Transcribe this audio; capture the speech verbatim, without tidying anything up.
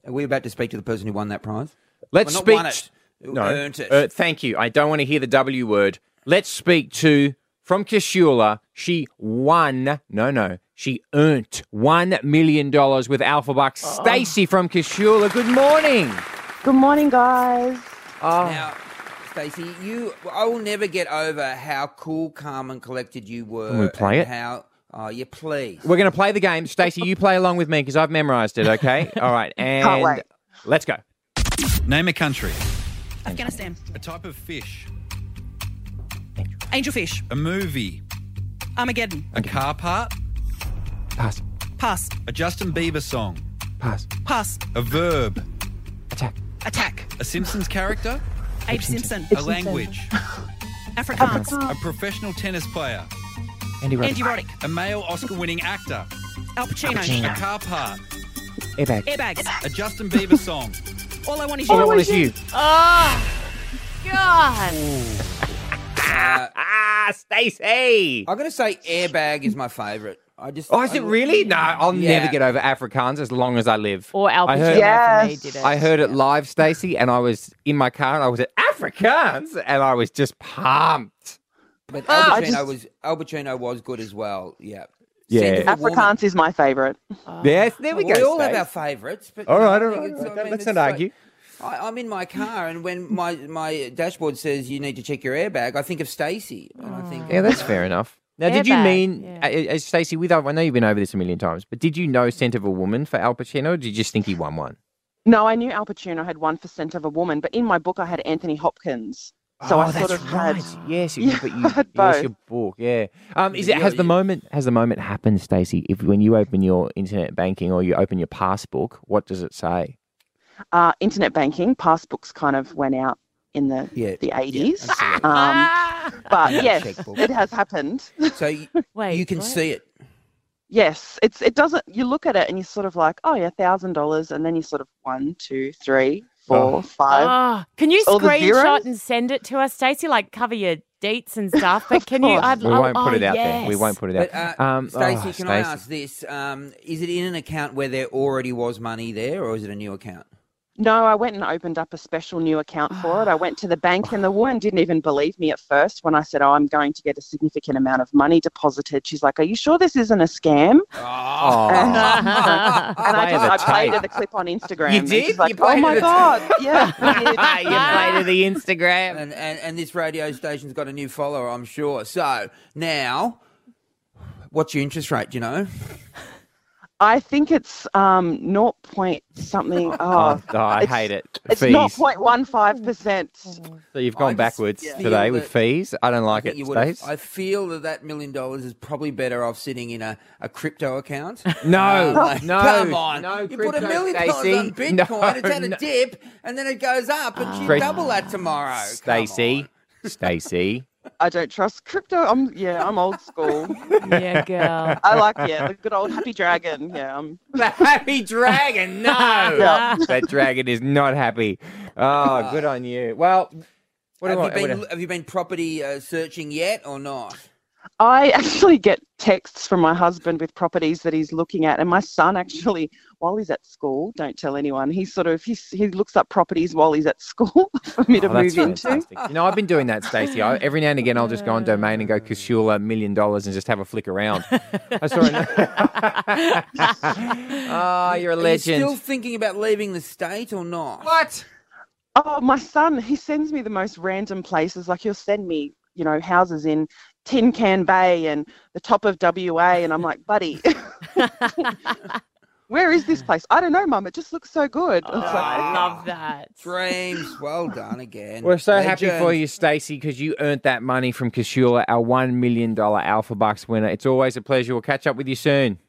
Are we about to speak to the person who won that prize? Let's well, not speak. won it, who no, earned it. Uh, thank you. I don't want to hear the W word. Let's speak to from Kishula. She won. No, no. She earned one million dollars with Alpha Bucks. Oh. Stacey from Kishula. Good morning. Good morning, guys. Oh. Now, Stacey, you, I will never get over how cool, calm, and collected you were. Can we play and it? How? Oh, yeah, please. We're going to play the game. Stacey, you play along with me because I've memorised it. Okay. All right. And Can't wait. Let's go. Name a country. Afghanistan. A type of fish. Angelfish. A movie. Armageddon. A car part. Pass. Pass. A Justin Bieber song. Pass. Pass. A verb. Attack. Attack. A Simpsons character. Abe Simpson. A language. Afrikaans. A professional tennis player. Andy Roddick. Andy Roddick. A male Oscar-winning actor. Al Pacino. A car part. Airbag. Airbags. A Justin Bieber song. All I want is All I you. want is you. Oh, God. Uh, Ah, Stacey. I'm going to say airbag is my favourite. I just. Oh, is it I- really? No, I'll Yeah. never get over Afrikaans as long as I live. Or Al I Pacino heard- for me Yes. did it. I heard it live, Stacey, and I was in my car and I was at Afrikaans and I was just pumped. But Al Ah, I Pacino just- was Al Pacino was good as well. Yeah. Yeah. Scent of a Woman. Afrikaans is my favourite. Yes, there we Well, go. we all have Stace. our favourites. But All you know, right, I all think right. it's- I all mean, right. Let's it's not like- argue. I, I'm in my car, and when my, my dashboard says you need to check your airbag, I think of Stacey, and I think, Yeah, that's fair enough. Now, did you Airbag, mean, yeah. uh, uh, Stacey, with I know you've been over this a million times, but did you know Scent of a Woman for Al Pacino, or did you just think he won one? No, I knew Al Pacino had one for Scent of a Woman, but in my book I had Anthony Hopkins. So oh, I sort that's of right. had. Yes, you, Yeah, but I you, had yes, both. your book, yeah. Um, is it Yeah, has the you- moment has the moment happened, Stacey? If when you open your internet banking or you open your passbook, what does it say? Uh, internet banking, passbooks kind of went out in the Yeah, the eighties. absolutely. um, Ah. but Yeah, yes, checkbook. it has happened. so you, Wait, you can what? see it. Yes, it's it doesn't. You look at it and you're sort of like, oh yeah, thousand dollars, and then you sort of one, two, three, four, Oh. five. Oh, can you All the screenshot zeros? and send it to us, Stacey? Like cover your deets and stuff. But can you? course. I'd, We oh, won't put oh, it out yes. there. We won't put it out. But uh, um, Stacey, oh, can I Stacey. ask this? Um, is it in an account where there already was money there, or is it a new account? No, I went and opened up a special new account for it. I went to the bank and the woman didn't even believe me at first when I said, oh, I'm going to get a significant amount of money deposited. She's like, are you sure this isn't a scam? Oh. And, and I Play just the I played tape. her the clip on Instagram. You and did? she's like, You oh played my the- God. Yeah. I did. you played to the Instagram. And, and and this radio station's got a new follower, I'm sure. So now, what's your interest rate? Do you know? I think it's um, zero point something. Oh, Oh, oh, I it's- hate it. It's Fees. zero point one five percent. So you've I gone just backwards feel today with that- fees. I don't like I think it, you would've- Stace. I feel that that million dollars is probably better off sitting in a, a crypto account. No, Uh, like, no, come on. no you put crypto, a million dollars Stacey. on Bitcoin, No, it's had a no. dip, and then it goes up, and you Great. double that tomorrow. Come Stacey, on. Stacey. I don't trust crypto. I'm yeah, I'm old school. Yeah, girl. I like yeah, the good old happy dragon. Yeah, I'm The happy dragon. No, Yeah. that dragon is not happy. Oh, good on you. Well, what do Have you you, want? been, what- have you been property uh, searching yet or not? I actually get texts from my husband with properties that he's looking at, and my son actually, while he's at school, don't tell anyone. He sort of he he looks up properties while he's at school for me to Oh, that's move into. fantastic. You know, I've been doing that, Stacey. I- Every now and again, I'll just go on Domain and go Kishula million dollars and just have a flick around. I saw it. Oh, you're a Are you legend. still thinking about leaving the state or not? What? Oh, my son, he sends me the most random places. Like he'll send me, you know, houses in Tin Can Bay and the top of W A, and I'm like, buddy, where is this place? I don't know, Mum. It just looks so good. Oh, It's like, I love that. Dreams. Well done again. We're so happy Legend. for you, Stacey, because you earned that money from Kishula, our one million dollars Alpha Bucks winner. It's always a pleasure. We'll catch up with you soon.